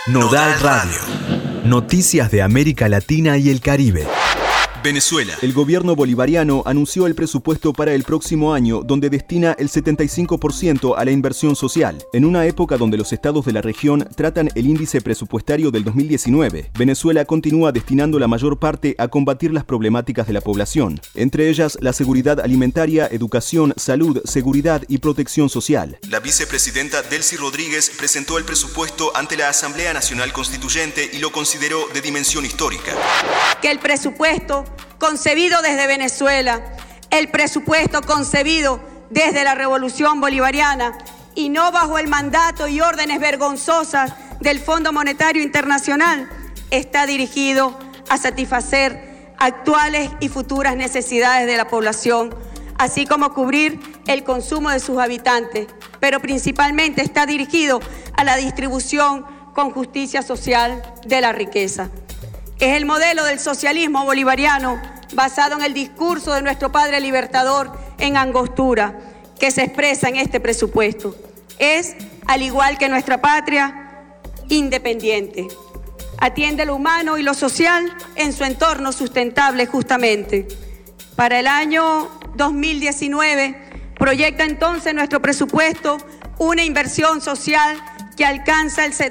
Nodal Radio. Noticias de América Latina y el Caribe. Venezuela. El gobierno bolivariano anunció el presupuesto para el próximo año, donde destina el 75% a la inversión social. En una época donde los estados de la región tratan el índice presupuestario del 2019, Venezuela continúa destinando la mayor parte a combatir las problemáticas de la población, entre ellas la seguridad alimentaria, educación, salud, seguridad y protección social. La vicepresidenta Delcy Rodríguez presentó el presupuesto ante la Asamblea Nacional Constituyente y lo consideró de dimensión histórica. Que el presupuesto concebido desde Venezuela, el presupuesto concebido desde la Revolución Bolivariana y no bajo el mandato y órdenes vergonzosas del Fondo Monetario Internacional, está dirigido a satisfacer actuales y futuras necesidades de la población, así como cubrir el consumo de sus habitantes, pero principalmente está dirigido a la distribución con justicia social de la riqueza. Es el modelo del socialismo bolivariano basado en el discurso de nuestro padre libertador en Angostura, que se expresa en este presupuesto. Es, al igual que nuestra patria, independiente. Atiende lo humano y lo social en su entorno sustentable justamente. Para el año 2019 proyecta entonces nuestro presupuesto una inversión social que alcanza el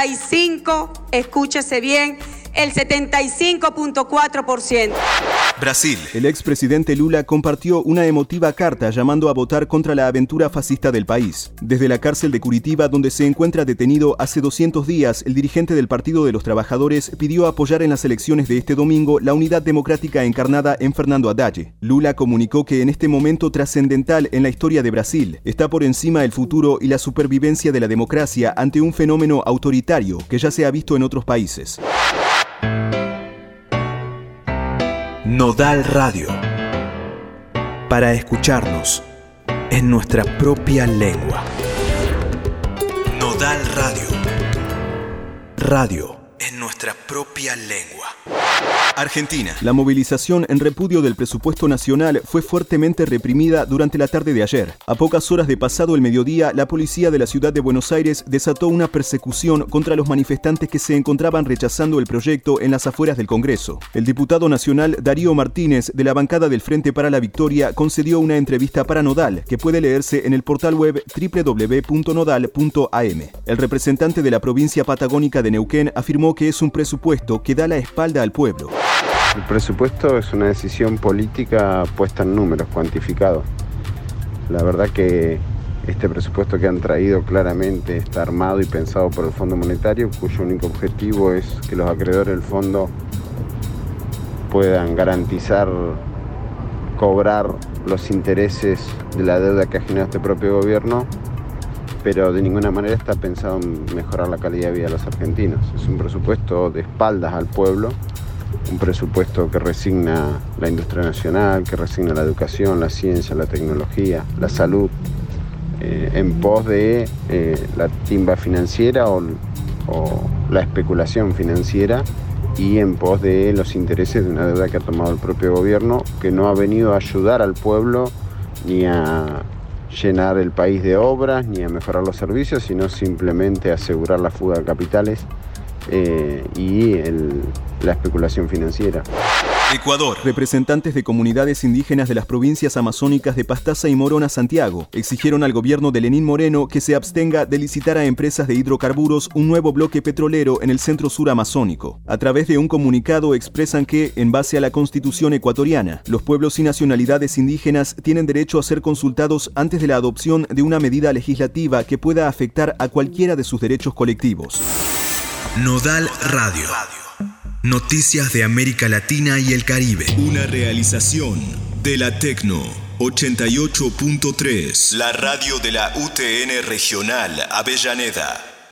75.4%. Brasil. El expresidente Lula compartió una emotiva carta llamando a votar contra la aventura fascista del país. Desde la cárcel de Curitiba, donde se encuentra detenido hace 200 días, el dirigente del Partido de los Trabajadores pidió apoyar en las elecciones de este domingo la unidad democrática encarnada en Fernando Haddad. Lula comunicó que en este momento trascendental en la historia de Brasil está por encima el futuro y la supervivencia de la democracia ante un fenómeno autoritario que ya se ha visto en otros países. Nodal Radio. Para escucharnos en nuestra propia lengua. Nodal Radio. Radio en nuestra propia lengua. Argentina. La movilización en repudio del presupuesto nacional fue fuertemente reprimida durante la tarde de ayer. A pocas horas de pasado el mediodía, la policía de la ciudad de Buenos Aires desató una persecución contra los manifestantes que se encontraban rechazando el proyecto en las afueras del Congreso. El diputado nacional Darío Martínez, de la bancada del Frente para la Victoria, concedió una entrevista para Nodal, que puede leerse en el portal web www.nodal.am. El representante de la provincia patagónica de Neuquén afirmó que es un presupuesto que da la espalda al pueblo. El presupuesto es una decisión política puesta en números, cuantificados. La verdad que este presupuesto que han traído claramente está armado y pensado por el Fondo Monetario, cuyo único objetivo es que los acreedores del fondo puedan garantizar cobrar los intereses de la deuda que ha generado este propio gobierno, pero de ninguna manera está pensado en mejorar la calidad de vida de los argentinos. Es un presupuesto de espaldas al pueblo, un presupuesto que resigna la industria nacional, que resigna la educación, la ciencia, la tecnología, la salud, en pos de la timba financiera o la especulación financiera y en pos de los intereses de una deuda que ha tomado el propio gobierno, que no ha venido a ayudar al pueblo ni a llenar el país de obras ni a mejorar los servicios, sino simplemente a asegurar la fuga de capitales y la especulación financiera. Ecuador. Representantes de comunidades indígenas de las provincias amazónicas de Pastaza y Morona, Santiago, exigieron al gobierno de Lenín Moreno que se abstenga de licitar a empresas de hidrocarburos un nuevo bloque petrolero en el centro sur amazónico. A través de un comunicado expresan que, en base a la Constitución ecuatoriana, los pueblos y nacionalidades indígenas tienen derecho a ser consultados antes de la adopción de una medida legislativa que pueda afectar a cualquiera de sus derechos colectivos. Nodal Radio. Noticias de América Latina y el Caribe. Una realización de la Tecno 88.3. La radio de la UTN Regional Avellaneda.